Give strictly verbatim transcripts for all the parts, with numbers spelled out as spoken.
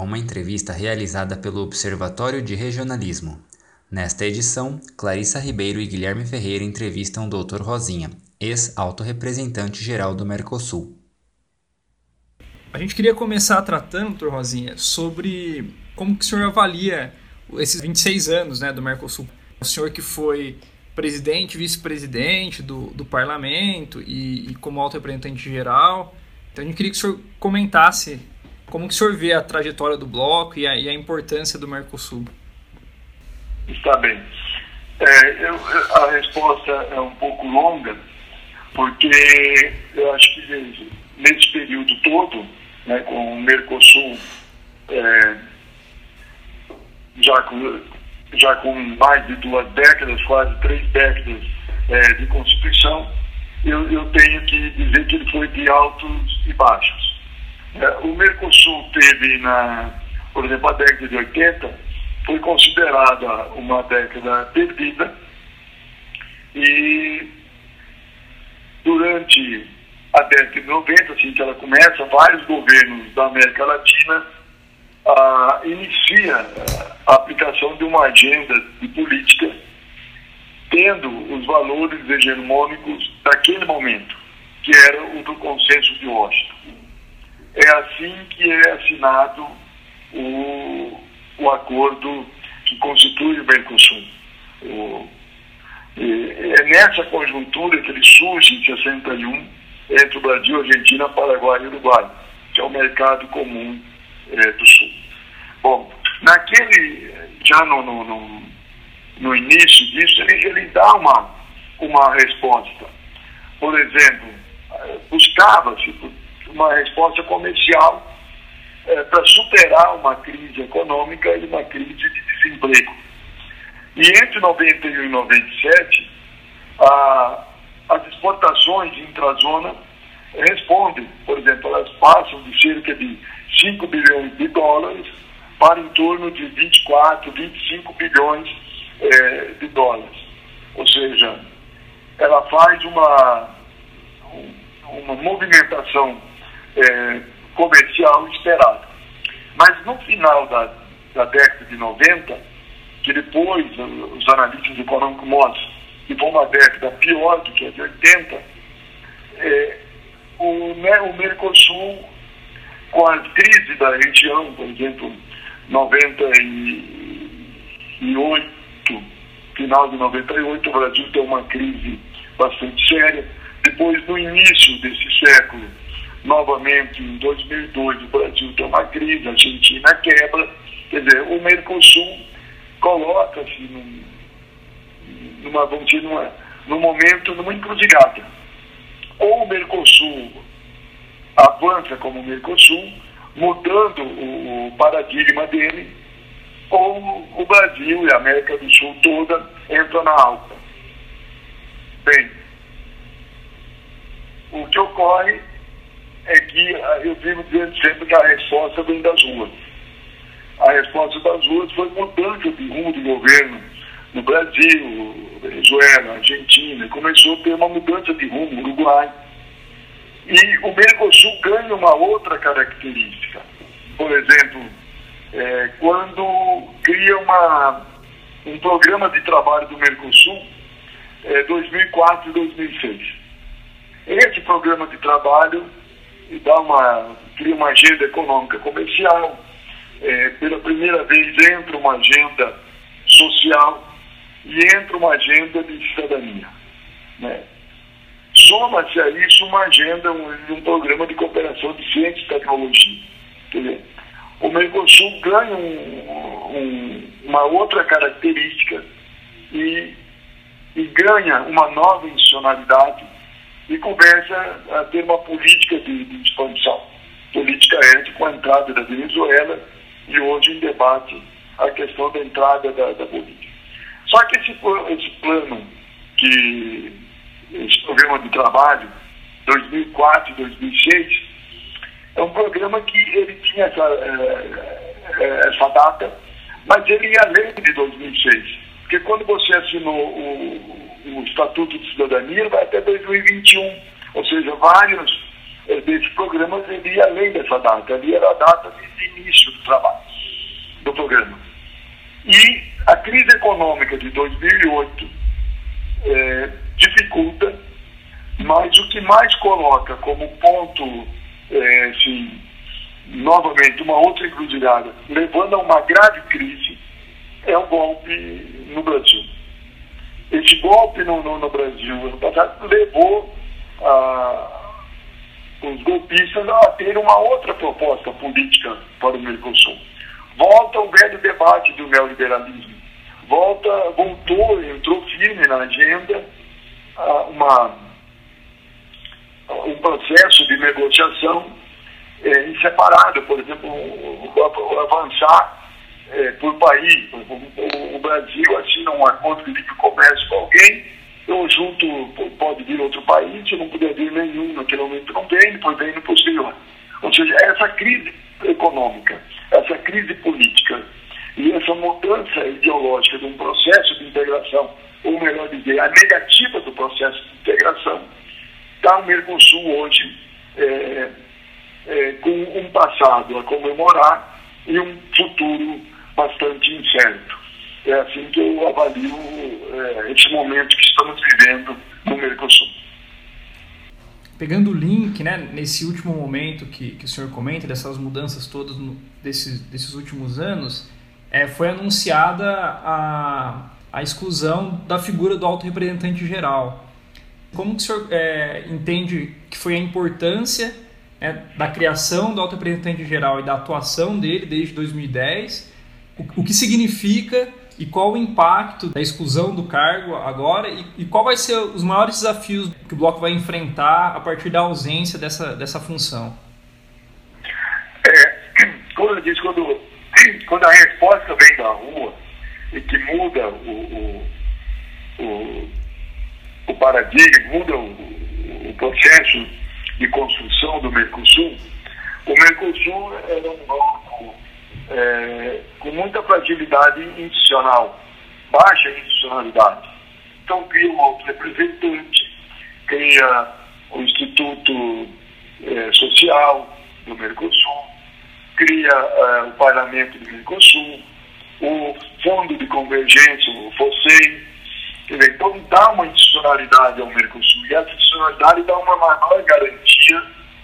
uma entrevista realizada pelo Observatório de Regionalismo. Nesta edição, Clarissa Ribeiro e Guilherme Ferreira entrevistam o doutor Rosinha, ex-alto-representante geral do Mercosul. A gente queria começar tratando, doutor Rosinha, sobre como que o senhor avalia esses vinte e seis anos, né, do Mercosul. O senhor que foi presidente, vice-presidente do, do parlamento e, e como alto-representante geral. Então a gente queria que o senhor comentasse como que o senhor vê a trajetória do bloco e a, e a importância do Mercosul. Está bem. É, eu, a resposta é um pouco longa, porque eu acho que nesse período todo, né, com o Mercosul é, já, com, já com mais de duas décadas, quase três décadas é, de Constituição, eu, eu tenho que dizer que ele foi de altos e baixos. É, o Mercosul teve, na, por exemplo, a década de oitenta, foi considerada uma década perdida e durante a década de noventa, assim que ela começa, vários governos da América Latina ah, inicia a aplicação de uma agenda de política tendo os valores hegemônicos daquele momento, que era o do consenso de Washington. É assim que é assinado o, o acordo que constitui o Mercosul. O, é nessa conjuntura que ele surge em sessenta e um entre o Brasil, Argentina, Paraguai e Uruguai, que é o mercado comum é, do Sul. Bom, naquele, já no, no, no, no início disso, ele, ele dá uma, uma resposta. Por exemplo, buscava-se uma resposta comercial é, para superar uma crise econômica e uma crise de desemprego. E entre noventa e um e noventa e sete, a, as exportações intrazona respondem, por exemplo, elas passam de cerca de cinco bilhões de dólares para em torno de vinte e quatro, vinte e cinco bilhões é, de dólares. Ou seja, ela faz uma, uma movimentação é, comercial esperada. Mas no final da, da década de noventa, que depois os analistas econômicos mostram que foi uma década pior do que a de oitenta, é, o, né, o Mercosul, com as crises da região, por exemplo, noventa e oito, final de noventa e oito, o Brasil tem uma crise bastante séria. Depois, no início desse século, novamente em dois mil e dois, o Brasil tem uma crise, a Argentina quebra. Quer dizer, o Mercosul coloca-se num, numa, vamos dizer, numa, num momento, numa encruzilhada. Ou o Mercosul avança como o Mercosul, mudando o, o paradigma dele, ou o Brasil e a América do Sul toda entram na alta. Bem, o que ocorre é que eu vivo dizendo sempre que a resposta vem das ruas. A resposta das ruas foi mudança de rumo de governo no Brasil, Venezuela, Argentina. Começou a ter uma mudança de rumo no Uruguai. E o Mercosul ganha uma outra característica. Por exemplo, é, quando cria uma, um programa de trabalho do Mercosul, é, dois mil e quatro e dois mil e seis. Esse programa de trabalho dá uma, cria uma agenda econômica comercial. É, pela primeira vez entra uma agenda social e entra uma agenda de cidadania, né? Soma-se a isso uma agenda, um, um programa de cooperação de ciência e tecnologia. Quer dizer, o Mercosul ganha um, um, uma outra característica e, e ganha uma nova institucionalidade e começa a ter uma política de, de expansão. Política essa com a entrada da Venezuela e hoje em debate a questão da entrada da, da Bolívia. Só que esse, esse plano, que, esse programa de trabalho, dois mil e quatro e dois mil e seis, é um programa que ele tinha essa, é, essa data, mas ele ia além de dois mil e seis. Porque quando você assinou o, o Estatuto de Cidadania, ele vai até dois mil e vinte e um. Ou seja, vários é, desses programas ele ia além dessa data. Ali era a data de início do trabalho. do programa. E a crise econômica de dois mil e oito é, dificulta, mas o que mais coloca como ponto, é, assim, novamente, uma outra encruzilhada, levando a uma grave crise, é o golpe no Brasil. Esse golpe no, no, no Brasil, ano passado, levou a, os golpistas a ter uma outra proposta política para o Mercosul. Volta o velho debate do neoliberalismo. Volta, voltou, entrou firme na agenda uma, um processo de negociação é, em separado, por exemplo, o, o avançar é, por país. O, o Brasil assina um acordo de livre comércio com alguém, eu junto, pode vir outro país, se não puder vir nenhum, naquele momento não vem, depois vem no posterior. Ou seja, essa crise econômica, essa crise política e essa mudança ideológica de um processo de integração, ou melhor dizer, a negativa do processo de integração, dá o Mercosul hoje é, é, com um passado a comemorar e um futuro bastante incerto. É assim que eu avalio é, esse momento que estamos vivendo no Mercosul. Pegando o link, né, nesse último momento que, que o senhor comenta, dessas mudanças todas no, desses, desses últimos anos, é, foi anunciada a, a exclusão da figura do alto representante geral. Como que o senhor é, entende que foi a importância, né, da criação do alto representante geral e da atuação dele desde dois mil e dez, o, o que significa e qual o impacto da exclusão do cargo agora e, e qual vai ser os maiores desafios que o Bloco vai enfrentar a partir da ausência dessa, dessa função? É, como eu disse, quando, quando a resposta vem da rua e que muda o, o, o, o paradigma, muda o, o processo de construção do Mercosul, o Mercosul era um bloco É, com muita fragilidade institucional, baixa institucionalidade. Então cria um alto representante, cria o Instituto é, Social do Mercosul, cria é, o Parlamento do Mercosul, o Fundo de Convergência, o FOSEI. Então dá uma institucionalidade ao Mercosul, e essa institucionalidade dá uma maior garantia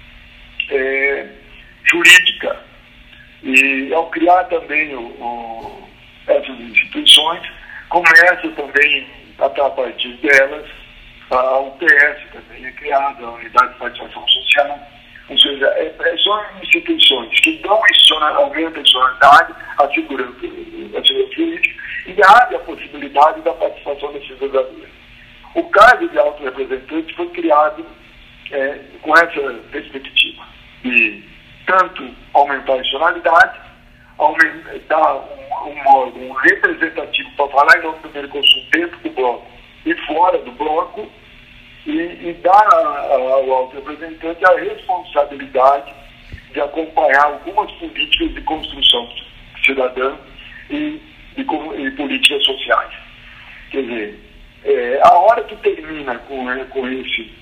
é, jurídica. E ao criar também o, o, essas instituições, começa também, a partir delas, a U P S também é criada, a Unidade de Participação Social. Ou seja, é, é, são instituições que dão aumentam a institucionalidade, a segurança, a segurança jurídica e abre a possibilidade da participação da cidadania. O cargo de alto representante foi criado é, com essa perspectiva de tanto aumentar a institucionalidade, aumentar um, um órgão representativo para falar em nome do Mercosul dentro do bloco e fora do bloco, e, e dar ao alto representante a responsabilidade de acompanhar algumas políticas de construção cidadã e, e, e políticas sociais. Quer dizer, é, a hora que termina com, com, esse,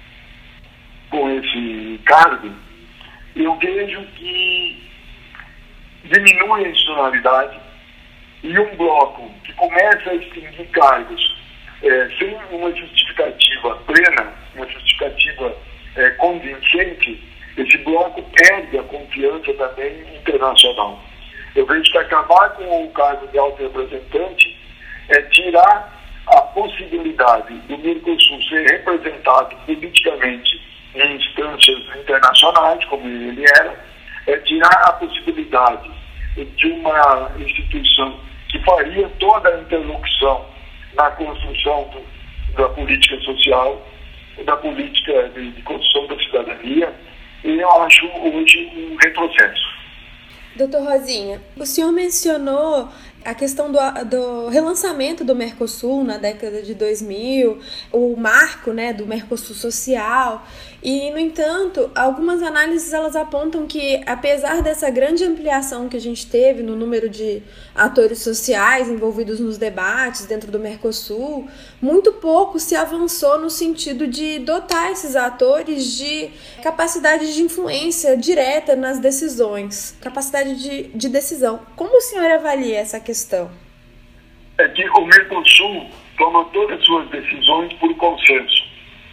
com esse cargo, eu vejo que diminui a institucionalidade e um bloco que começa a extinguir cargos é, sem uma justificativa plena, uma justificativa é, convincente, esse bloco perde a confiança também internacional. Eu vejo que acabar com o cargo de alto representante é tirar a possibilidade do Mercosul ser representado politicamente em instâncias internacionais, como ele era, é tirar a possibilidade de uma instituição que faria toda a interlocução na construção do, da política social, da política de, de construção da cidadania, e eu acho hoje um retrocesso. Doutor Rosinha, o senhor mencionou A questão do, do relançamento do Mercosul na década de dois mil, o marco, né, do Mercosul social, e, no entanto, algumas análises elas apontam que, apesar dessa grande ampliação que a gente teve no número de atores sociais envolvidos nos debates dentro do Mercosul, muito pouco se avançou no sentido de dotar esses atores de capacidade de influência direta nas decisões, capacidade de, de decisão. Como o senhor avalia essa questão? questão? É que o Mercosul toma todas as suas decisões por consenso.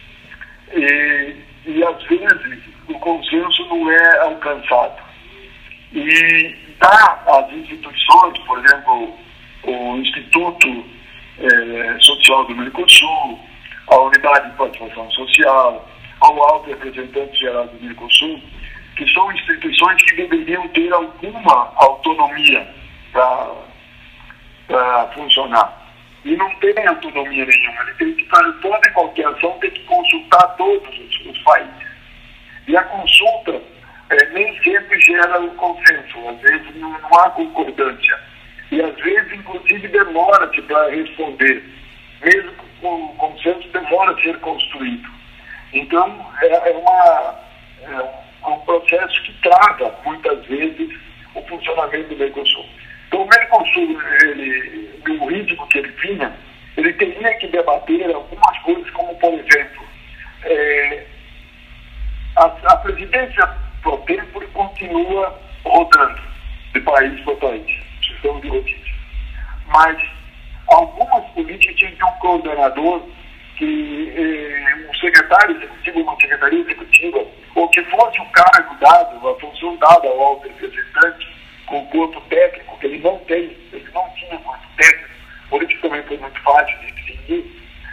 E, e às vezes, o consenso não é alcançado. E dá às instituições, por exemplo, o Instituto eh, Social do Mercosul, a Unidade de Participação Social, ao Alto Representante Geral do Mercosul, que são instituições que deveriam ter alguma autonomia para para funcionar. E não tem autonomia nenhuma. Ele tem que fazer toda e qualquer ação, tem que consultar todos os, os países. E a consulta é, nem sempre gera o consenso. Às vezes não, não há concordância. E às vezes, inclusive, demora-se para responder. Mesmo que o consenso demora a ser construído. Então, é, é, uma, é um processo que trava, muitas vezes, o funcionamento do Mercosul. Então, o Mercosul, ele, no ritmo que ele tinha, ele teria que debater algumas coisas, como, por exemplo, é, a, a presidência pro tempore continua rodando de país para país, sistema de rodízio. Mas algumas políticas tinham que ter um coordenador, que é, um secretário executivo, uma secretaria executiva, ou que fosse o cargo dado, a função dada ao alto representante, com o corpo técnico, que ele não tem, ele não tinha corpo técnico, por isso também foi muito fácil de definir,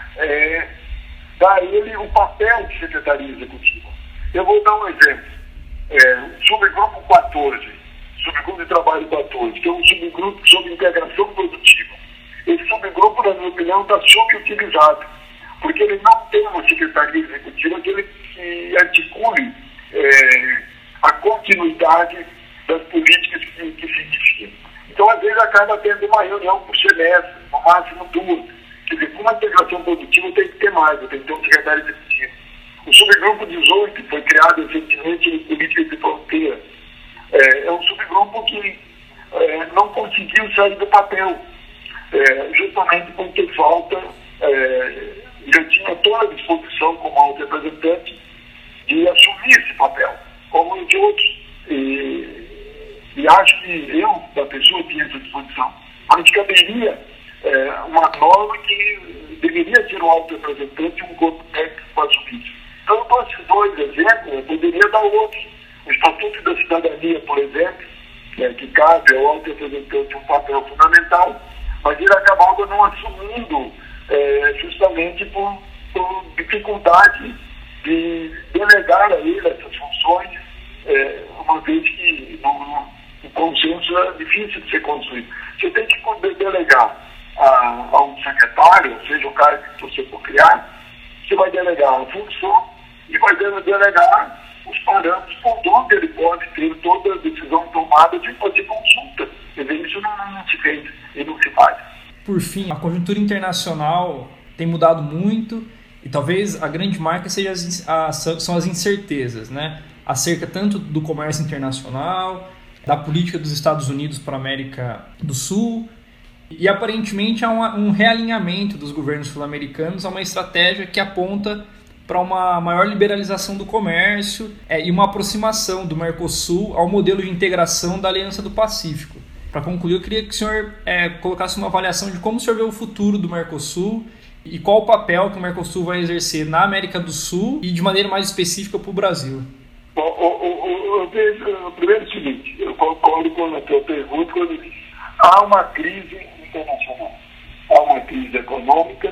é, dá a ele o papel de secretaria executiva. Eu vou dar um exemplo. É, subgrupo quatorze, subgrupo de trabalho quatorze, que é um subgrupo sobre integração produtiva. Esse subgrupo, na minha opinião, está subutilizado, porque ele não tem uma secretaria executiva que, ele, que articule é, a continuidade das políticas que, que se iniciam. Então, às vezes, acaba tendo uma reunião por semestre, no máximo duas. Quer dizer, com uma integração produtiva tem que ter mais, tem que ter um secretário executivo. O subgrupo dezoito, que foi criado recentemente em políticas de fronteira, é, é um subgrupo que é, não conseguiu sair do papel, é, justamente porque falta, é, já tinha toda a disposição como alto representante de assumir esse papel, como de outros. E, E acho que eu, da pessoa, tinha essa disposição. Mas caberia é, uma norma que deveria ser um alto representante e um corpo técnico para assumir isso. Então, eu dou esses dois exemplos, eu poderia dar outros. O Estatuto da Cidadania, por exemplo, é, que cabe ao alto representante um papel fundamental, mas ele acabava não assumindo é, justamente por, por dificuldade de delegar a ele essas funções, é, uma vez que não, o consenso é difícil de ser construído. Você tem que poder delegar a, a um secretário, seja o cara que você for criar, você vai delegar a função e vai delegar os parâmetros por onde ele pode ter toda a decisão tomada de fazer consulta. Quer dizer, isso não, não se fez e não se faz. Por fim, a conjuntura internacional tem mudado muito e talvez a grande marca seja as, as, são as incertezas, né? Acerca tanto do comércio internacional, da política dos Estados Unidos para a América do Sul, e aparentemente há um, um realinhamento dos governos sul-americanos a uma estratégia que aponta para uma maior liberalização do comércio é, e uma aproximação do Mercosul ao modelo de integração da Aliança do Pacífico. Para concluir, eu queria que o senhor é, colocasse uma avaliação de como o senhor vê o futuro do Mercosul e qual o papel que o Mercosul vai exercer na América do Sul e de maneira mais específica para o Brasil. O, o, o, o, vejo, primeiro é o seguinte, eu concordo com a tua pergunta quando eu disse, há uma crise internacional, há uma crise econômica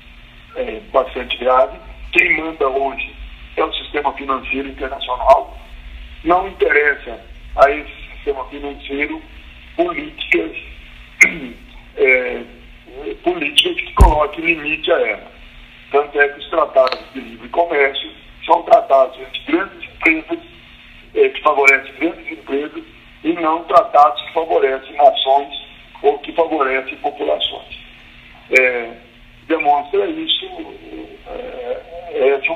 é, bastante grave. Quem manda hoje é o sistema financeiro internacional. Não interessa a esse sistema financeiro políticas, é, políticas que coloquem limite a ela. Tanto é que os tratados de livre comércio são tratados entre grandes empresas, é, que favorecem grandes empresas, e não tratados que favorecem nações ou que favorecem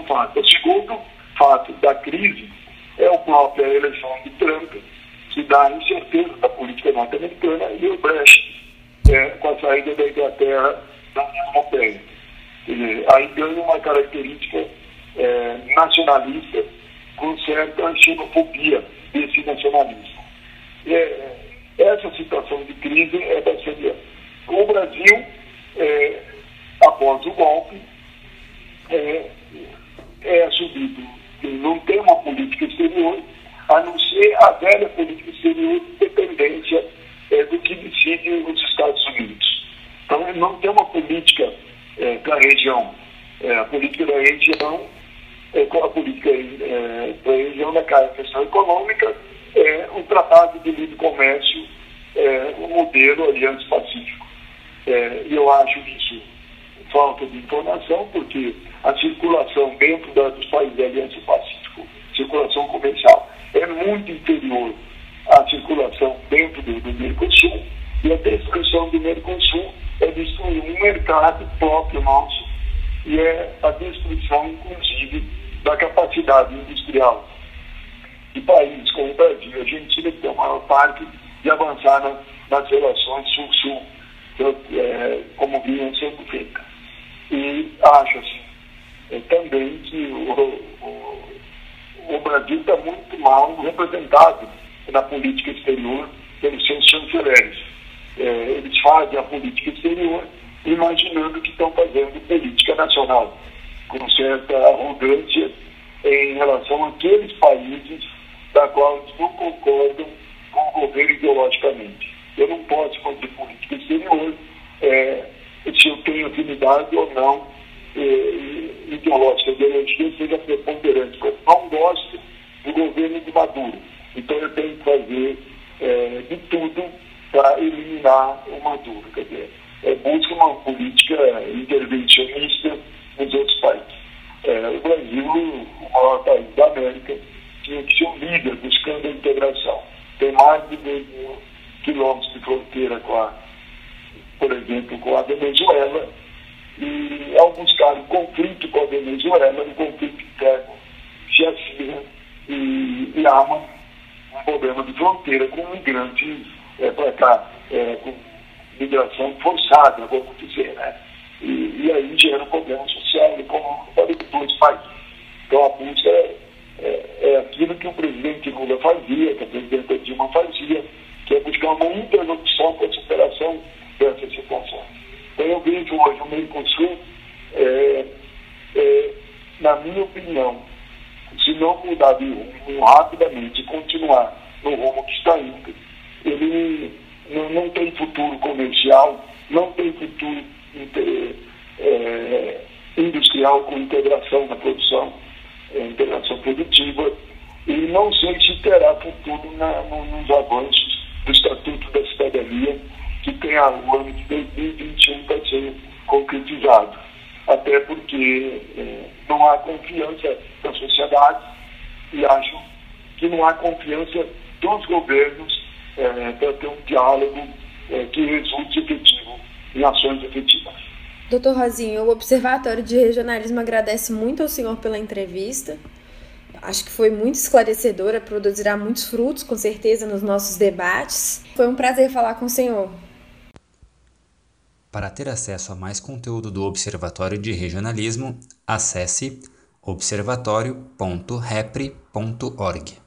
fato. O segundo fato da crise é a própria eleição de Trump, que dá incerteza da política norte-americana, e o Brexit, é, com a saída da Inglaterra da União Europeia. Aí ganha uma característica é, nacionalista, com certa xenofobia desse nacionalismo. É, essa situação de crise é bastante... O Brasil, é, após o golpe, é, é assumido que não tem uma política exterior, a não ser a velha política exterior de dependência é, do que decide os Estados Unidos. Então, não tem uma política é, da região. É, a política da região, é, com a política é, da região da questão econômica, é o Tratado de Livre Comércio, é, o modelo Aliança Pacífico. É, e eu acho isso falta de informação, porque a circulação dentro da, dos países da Aliança Pacífico, circulação comercial, é muito inferior à circulação dentro do, do Mercosul, e a destruição do Mercosul é destruir um mercado próprio nosso, e é a destruição, inclusive, da capacidade industrial de países como o Brasil e a Argentina, que tem o maior parque, de avançar na, nas relações sul-sul, é, como vinham sendo feitas. E acho assim, é, também que o, o, o Brasil está muito mal representado na política exterior pelos seus chanceleres. É, eles fazem a política exterior imaginando que estão fazendo política nacional, com certa arrogância em relação àqueles países da qual eles não concordam com o governo ideologicamente. Eu não posso fazer política exterior é, se eu tenho afinidade ou não é, ideológica. A ideologia seja preponderante. Eu não gosto do governo de Maduro. Então eu tenho que fazer é, de tudo para eliminar o Maduro. Quer dizer, é, busca uma política intervencionista nos outros países. É, o Brasil, o maior país da América, tinha que ser um líder buscando a integração. Tem mais de dois mil quilômetros de fronteira com a, por exemplo, com a Venezuela, e ao buscar um conflito com a Venezuela, um conflito interno, se acirra e, e arma um problema de fronteira com migrantes é, para cá, é, com migração forçada, vamos dizer, né? E, e aí gera um problema social e econômico para os dois países. Então a busca é, é, é aquilo que o presidente Lula fazia, que a presidenta Dilma fazia, que é buscar uma interlocução com a superação dessas situações. Então eu vejo hoje o Mercosul, é, é, na minha opinião, se não mudar de rumo rapidamente e continuar no rumo que está indo, ele não, não tem futuro comercial, não tem futuro inter, é, industrial com integração na produção, é, integração produtiva, e não sei se terá futuro na, no, nos avanços do Estatuto da Cidadania, que tem a, o ano de dois mil e vinte e um para ser concretizado. Até porque é, não há confiança da sociedade, e acho que não há confiança dos governos é, para ter um diálogo é, que resulte efetivo em ações efetivas. doutor Rosinha, o Observatório de Regionalismo agradece muito ao senhor pela entrevista. Acho que foi muito esclarecedora, produzirá muitos frutos, com certeza, nos nossos debates. Foi um prazer falar com o senhor. Para ter acesso a mais conteúdo do Observatório de Regionalismo, acesse observatório ponto repre ponto org.